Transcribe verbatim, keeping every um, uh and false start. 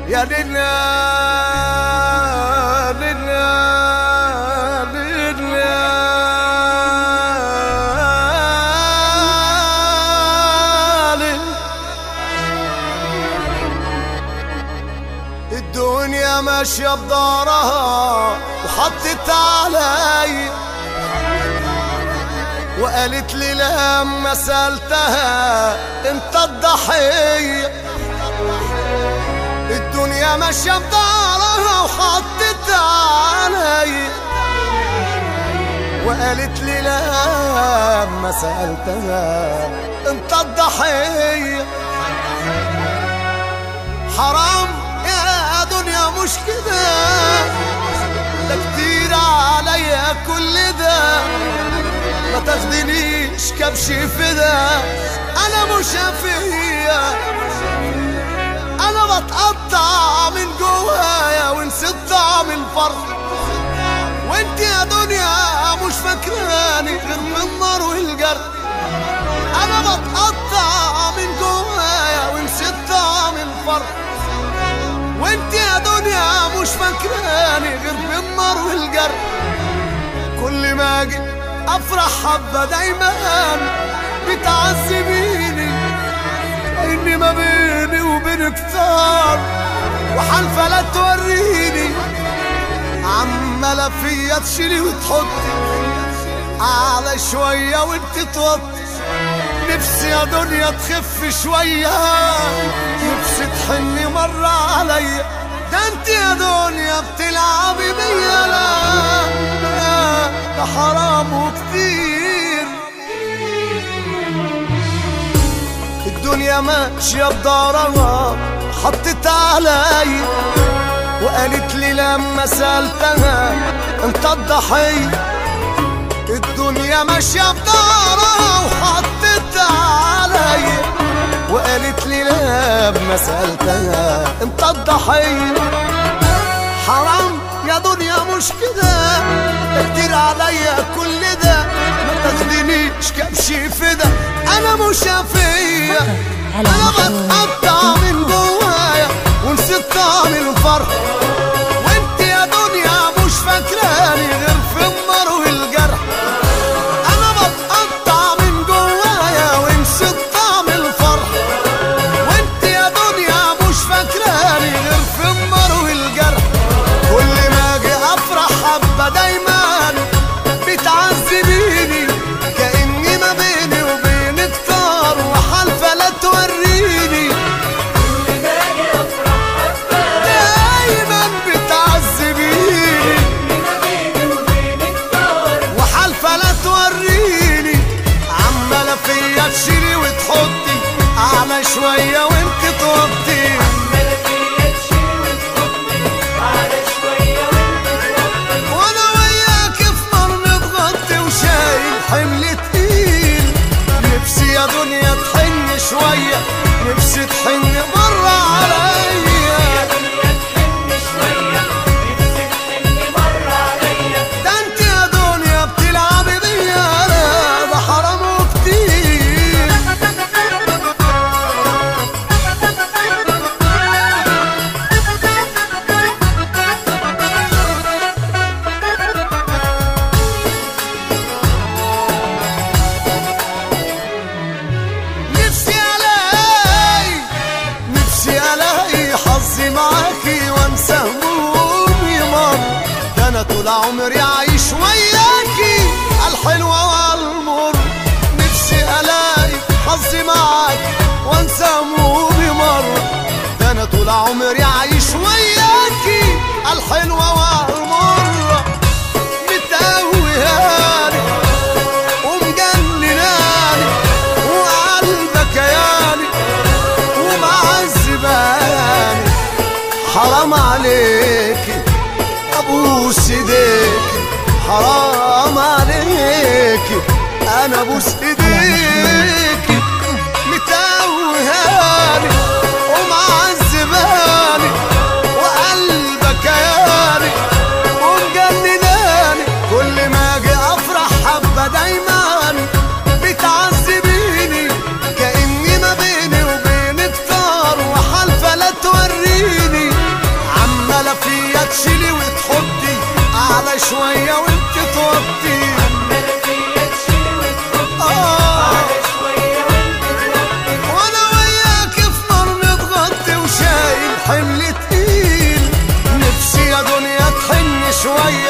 يا ليلى ليلى ليلى الدنيا ماشية بدارها وحطت علي وقالت لي لما سألتها انت الضحية. الدنيا ماشية بدارها وحطت علي وقالت لي لما سألتها انت الضحية. حرام يا دنيا مش كده، ده كتير عليا كل ده، ما تاخدنيش كبش فدا. انا مش فيا، انا بتقطع من جوايا ونسيت طعم الفرح. وانت يا دنيا مش فاكراني غير من النار والجرح. انا بتقطع من جوايا ونسيت طعم الفرح. وانت يا دنيا مش فاكراني غير من النار والجرح. كل ما اجي افرح حبه دايما بتعذبيني، اني ما بيني وبينك ثار وحالفه لا توريني. عماله فيا تشيلي وتحطي على شويه وانت توطي. نفسي يا دنيا تخف شويه، نفسي تحني مره عليا. ده انت يا دنيا بتلعبي بيا، لا ده حرام وكتير. الدنيا ماشية بدارها حطت علي وقالت لي لما سألتها انت الضحية. الدنيا ماشية بدارها وحطت علي وقالت لي لما سألتها انت الضحية. حرام يا دنيا مش كده، ده كتير عليا كل ده، ما تاخدنيش كبشي فدا. انا مش فيا، انا بتقطع من جوايا ونسيت طعم الفرح. وانت يا دنيا مش فاكراني غير في النار والجرح. انا بتقطع من جوايا ونسيت طعم الفرح. وانت يا دنيا مش فاكراني غير في النار والجرح. كل ما اجي افرح حبه دايما بتعذبيني، كأني ما بيني وبينك طار وحالفه لا توريني. كل ما اجي افرح حبه دايما بتعذبيني، ما بيني وبينك طار وحالفه لا توريني. عماله فيا تشيلي وتحطي على شويه وانت توطي. عماله فيا تشيل وتحطي على شويه وانت توطي. وانا وياك في نار متغطي وشايل حمل تقيل. نفسي يا دنيا تحن شويه، نفسي تحن مره عليا. يا دنيا تحن شويه، نفسي تحن مره عليا. ده انت يا دنيا بتلعبي بيا، لا ده حرام وكتير. نفسي الاقي نفسي الاقي حظي معاكي وانسى همومي مر. ده انا طول عمري عايش وياكي الحلوه والمر. نفسي الاقي حظي معاكي وانسى همومي مر. ده انا طول عمري عايش وياكي الحلوه والمر. متقوياني ومجنناني وقلبك ياني ومعذباني. حرام عليكي ابوس ايديكي، حرام عليكي انا ابوس ايديكي. متوهاني ومعذباني وقلبك ياني ومجنناني. كل ما اجي افرح حبه دايما بتعذبيني، كأني ما بيني وبينك طار وحالفه لا توريني. شوية